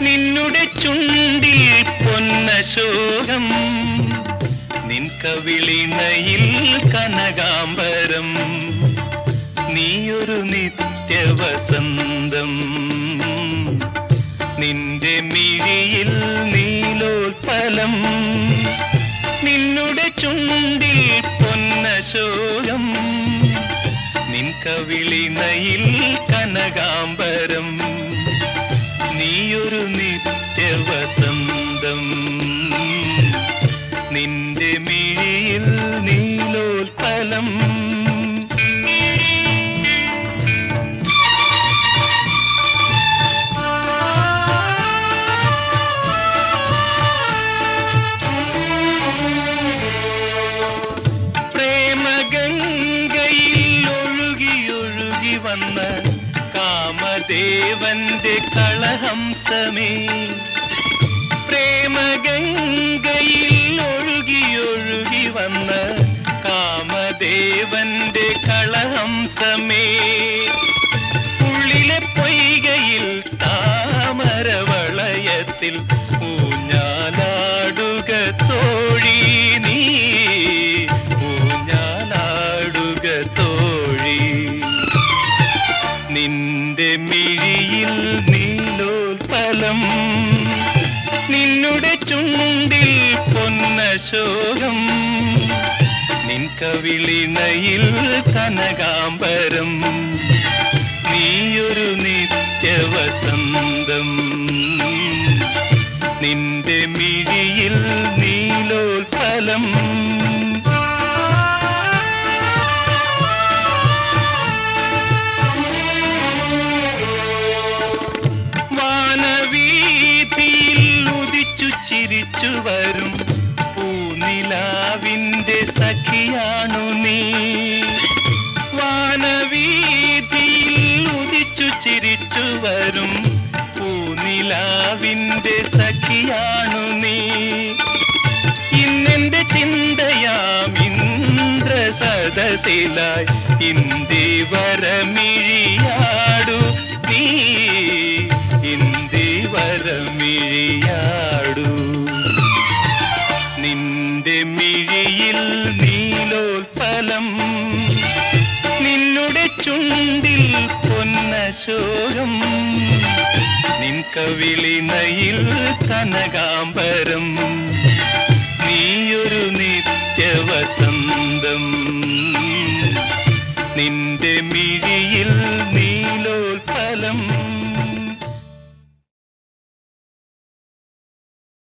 നിന്നുടെ ചുണ്ടിൽ പൊന്നശോകം, നിൻ കവിളിണയിൽ കനകാംബരം, നീയൊരു നിത്യവസന്തം, നിന്റെ മിഴിയിൽ നീലോത്പലം, നിന്നുടെ ചുണ്ടിൽ പൊന്നശോകം, നിൻ കവിളിണയിൽ കനകാംബരം, നീയൊരു നിത്യവസന്തം, നിന്റെ മിഴിയിൽ നീലോത്പലം. പ്രേമഗംഗയിൽ ഒഴുകി വന്ന കാമദേവന്റെ കളഹംസമേ, പ്രേമഗംഗയിൽ ഒഴുകി വന്ന കാമദേവന്റെ കളഹംസമേ, ഉള്ളിലെ പൊയ്കയിൽ താമരവളയത്തിൽ ഊഞ്ഞാലാടുക തോഴി നീ, ഊഞ്ഞാലാടുക തോഴി, നിന്റെ മിഴിയിൽ നീലോത്പലം, നിന്നുടെ ചുണ്ടിൽ പൊന്നശോകം, നിൻ കവിളിണയിൽ കനകാംബരം, നീയൊരു നിത്യവസന്തം, നിന്റെ മിഴിയിൽ നീലോത്പലം. ചിരിച്ചു വരും പൂനിലാവിന്റെ സഖിയാണു നീ, വാനവീഥിയിൽ ഉദിച്ചു ചിരിച്ചു വരും പൂനിലാവിന്റെ സഖിയാണു നീ, ഇന്നെന്റെ ചിന്തയാം ഇന്ദ്ര സദസിലായി ഇന്ദിവരമിഴിയാടു നീ, ഇന്ദിവരമിഴിയാടു, നിന്റെ മിഴിയിൽ നീലോത്പലം, നിന്നുടെ ചുണ്ടിൽ പൊന്നശോകം, നിൻ കവിളിണയിൽ കനകാംബരം, നീയൊരു നിത്യവസന്തം, നിന്റെ